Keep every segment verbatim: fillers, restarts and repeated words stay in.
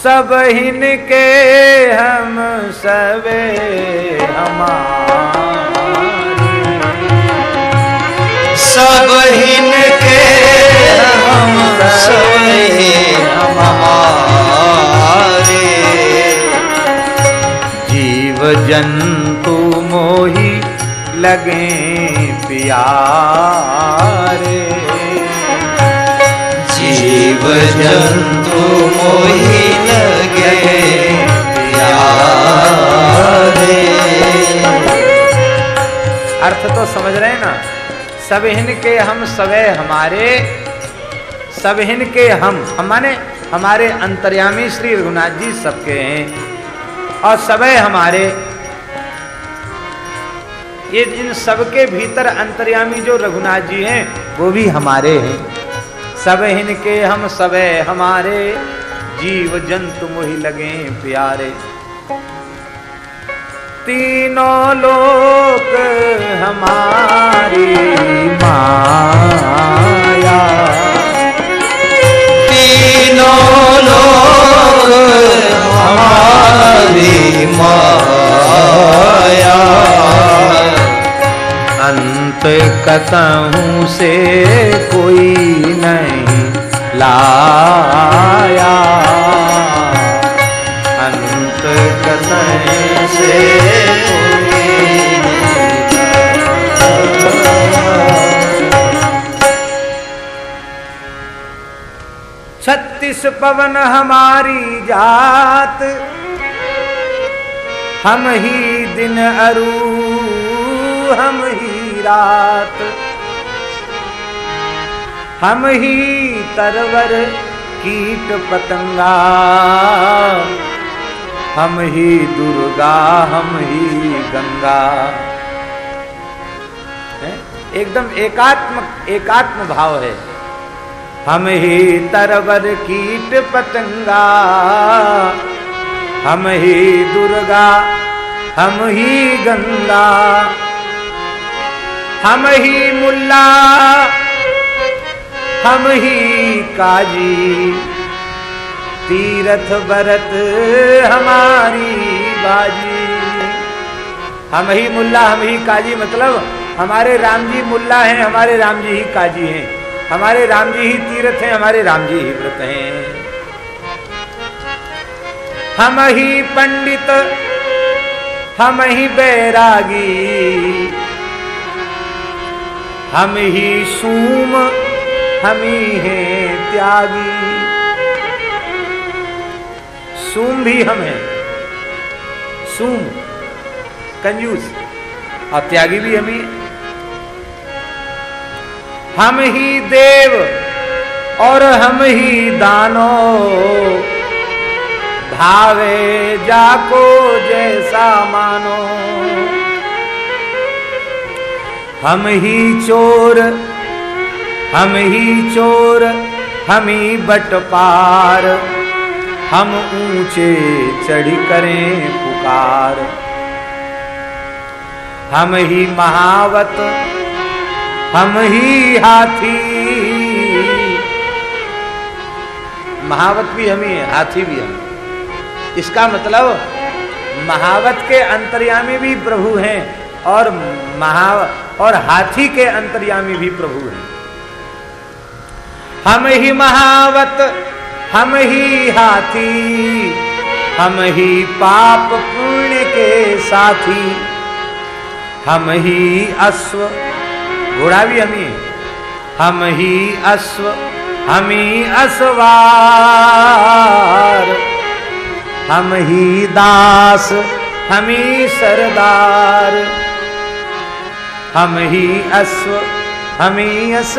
सब हिनके हम सबे हमारे, सब हिनके हम सबे हमारे। जीव जंतु मोहि लगे प्यारे, जीव जंतु मोहि लगे प्यारे। अर्थ तो समझ रहे हैं ना। सब हिनके हम सबे हमारे, सब हिनके हम हम माने हमारे अंतर्यामी श्री रघुनाथ जी सबके हैं, और सबे हमारे। ये इन सबके भीतर अंतर्यामी जो रघुनाथ जी हैं वो भी हमारे हैं। सब हिनके हम सबे हमारे, जीव जंतु मोहि लगे प्यारे। तीनों लोक हमारी माया, तीनों लोक हमारी माया। अंत कतहु से कोई नहीं लाया, अंत कतहु से कोई नहीं। छत्तीस पवन हमारी जात, हम ही दिन अरू हम ही रात, हम ही तरवर कीट पतंगा, हम ही दुर्गा हम ही गंगा। एकदम एकात्म एकात्म भाव है। हम ही तरवर कीट पतंगा, हम ही दुर्गा हम ही गंगा, हम ही मुल्ला हम ही काजी, तीरथ बरत हमारी बाजी। हम ही मुल्ला हम ही काजी मतलब हमारे राम जी मुल्ला हैं, हमारे राम जी ही काजी हैं, हमारे राम जी ही तीर्थ हैं, हमारे राम जी ही व्रत हैं। हम ही पंडित हम ही बैरागी, हम ही सूम हम ही हैं त्यागी। सूम भी हम हैं, सूम कंजूस, और त्यागी भी हम ही। हम ही देव और हम ही दानो, भावे जाको जैसा मानो। हम ही चोर हम ही चोर हम ही बटपार, हम ऊंचे चढ़ी करें पुकार। हम ही महावत हम ही हाथी, महावत भी हम ही है, हाथी भी हम। इसका मतलब महावत के अंतर्यामी भी प्रभु हैं, और महा और हाथी के अंतर्यामी भी प्रभु हैं। हम ही महावत हम ही हाथी, हम ही पाप पुण्य के साथी। हम ही अश्व घोड़ा भी हम ही, हम ही अश्व हम ही असवार। हम ही दास हम ही सरदार, हम ही अश्व हम ही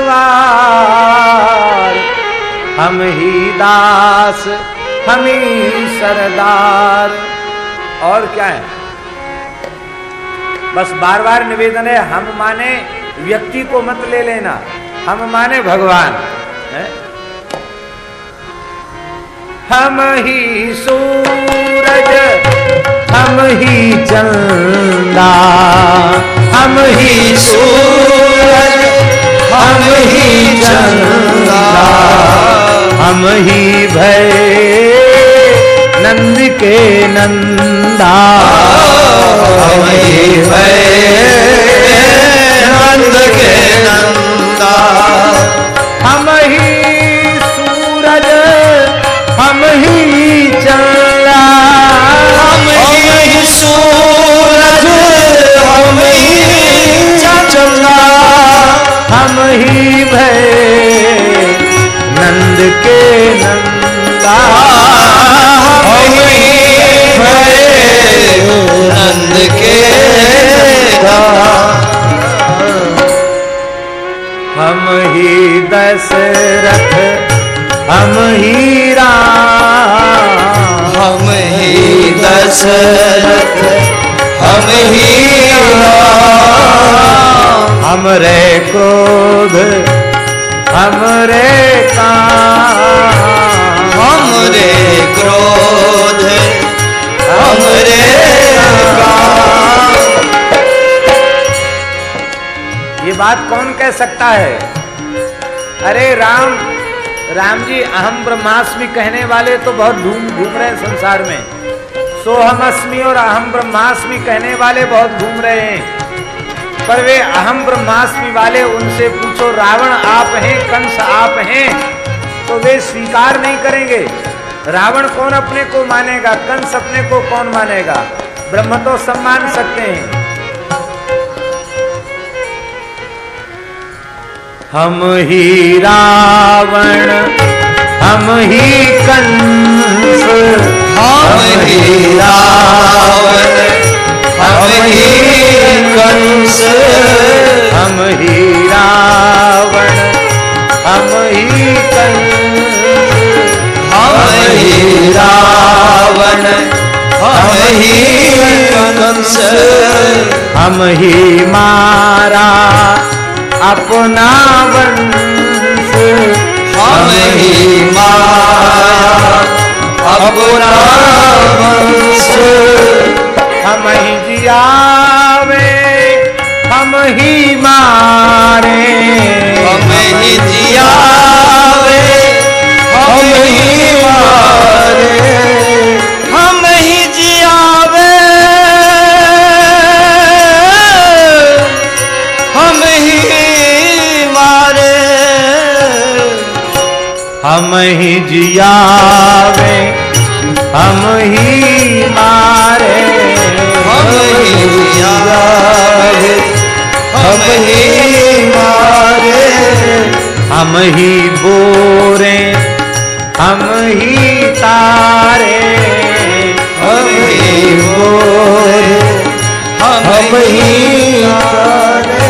असवार। हम ही दास हम ही सरदार। और क्या है? बस बार बार निवेदन है, हम माने व्यक्ति को मत ले लेना, हम माने भगवान है। हम ही सूरज हम ही चंदा, हम ही सूरज हम ही चंदा। हम ही भय नंद के नंदा हम ही भये नंद के नंदा। हम ही सूरज हम ही चंदा हम ही सूरज हम ही चंदा। हम ही भये नंद के नंदा। हम ही भये नंद के नंदा। हम ही दशरथ हम ही राम। हम ही दशरथ हम ही राम। हमरे क्रोध हमरे काम। हमरे क्रोध हमरे काम। ये बात कौन कह सकता है? अरे राम राम जी अहम ब्रह्मास्मि कहने वाले तो बहुत घूम घूम रहे हैं संसार में। सोहमअस्मि और अहम ब्रह्मास्मि कहने वाले बहुत घूम रहे हैं, पर वे अहम ब्रह्मास्मि वाले उनसे पूछो रावण आप हैं, कंस आप हैं, तो वे स्वीकार नहीं करेंगे। रावण कौन अपने को मानेगा, कंस अपने को कौन मानेगा? ब्रह्म तो सब मान सकते हैं। हम ही रावण हम ही कंस। हम ही रावण हम ही कंस। हम ही रावण हम ही कंस। हम ही रावण हम ही कंस। हम ही मारा अपना वंश। हम ही मारा अपना वंश। हम ही जियावे हम ही मारे। हम ही जियावे हम ही मारे। हम ही जियावे हम ही मारे। हम ही जियावे हम ही मारे। हम ही जियावे हम ही मारे। हम ही बोरे हम ही तारे। हम ही बोरे हम ही तारे।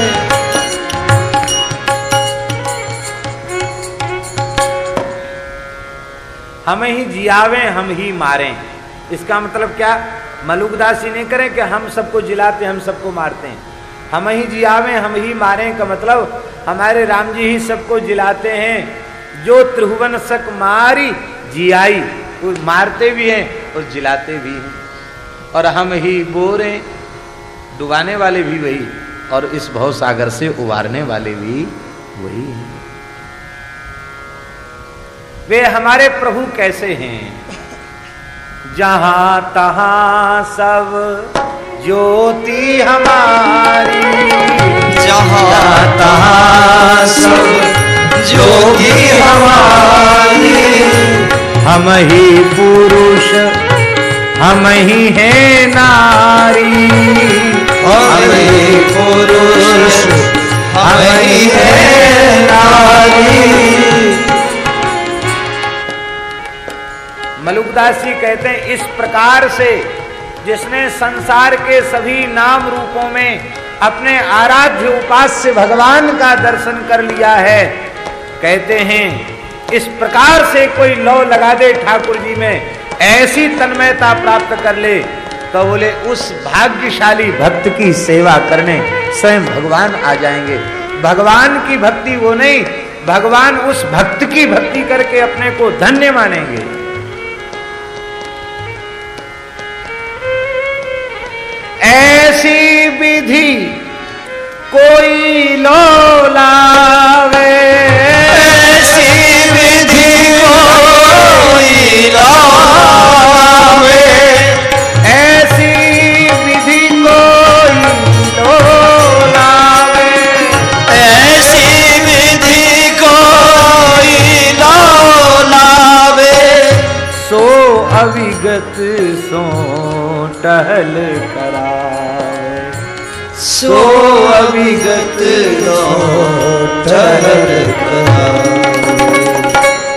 हम ही जियावे हम ही मारे। इसका मतलब क्या? मलुकदास जी नहीं करें कि हम सबको जिलाते हम सबको मारते हैं। हम ही जियावे हम ही मारे का मतलब हमारे राम जी ही सबको जिलाते हैं। जो त्रिभुवन सक मारी जियाई, वो मारते भी हैं और जिलाते भी हैं। और हम ही बोरे, डुबाने वाले भी वही, और इस भव सागर से उबारने वाले भी वही हैं। वे हमारे प्रभु कैसे हैं? जहां तहां सब ज्योति हमारी। जहां तहां सब ज्योति हमारी। हम ही पुरुष हम ही हैं नारी। हम ही पुरुष हम ही हैं नारी। मलुकदास जी कहते हैं इस प्रकार से जिसने संसार के सभी नाम रूपों में अपने आराध्य उपास्य भगवान का दर्शन कर लिया है, कहते हैं इस प्रकार से कोई लौ लगा दे ठाकुर जी में, ऐसी तन्मयता प्राप्त कर ले, तो बोले उस भाग्यशाली भक्त की सेवा करने स्वयं भगवान आ जाएंगे। भगवान की भक्ति वो नहीं, भगवान उस भक्त की भक्ति करके अपने को धन्य मानेंगे। ऐसी विधि कोई लो लावे। ऐसी विधि कोई लावे। अविगत सो टहल करावे, सो अविगत सो टहल करावे।